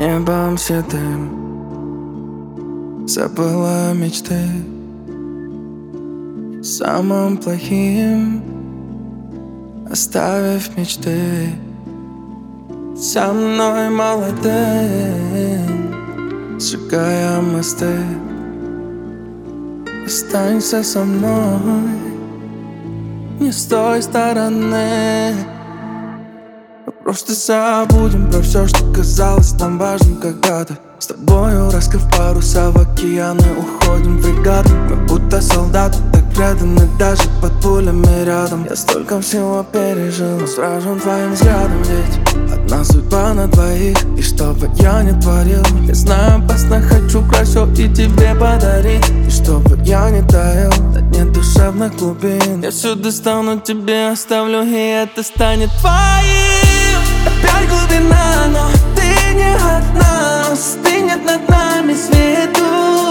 небом седым забыла мечты. Самым плохим оставив мечты. Со мной молодым сжигая мосты. Останься со мной не с той стороны. Мы просто забудем про все, что казалось нам важным когда-то. С тобою, раскрыв паруса в океаны, уходим в фрегат. Мы будто солдаты, так преданы даже под пулями рядом. Я столько всего пережил, сражен твоим взглядом. Ведь одна судьба на двоих, и что бы я ни творил, я знаю, опасно, хочу все и тебе подарить. И чтобы я не таял на дне душевных глубин, я все достану тебе, оставлю, и это станет твоим. Опять глубина, но ты не одна. Стынет над нами свету.